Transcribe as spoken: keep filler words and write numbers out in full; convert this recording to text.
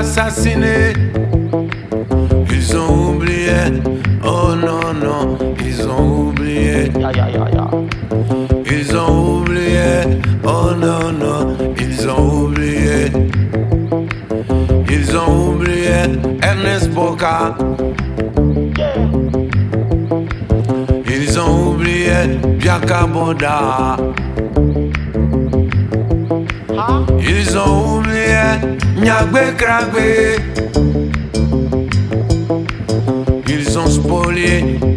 assassiné. Ils ont oublié, oh non, non, ils ont oublié. Ya, ya, ya, ya. Ils ont oublié, oh non, non, ils ont oublié. Ils ont oublié Ernest Boca. Ils ont oublié Bianca Boda. Ils ont oublié Nyagbe Kragbe. Ils ont spolié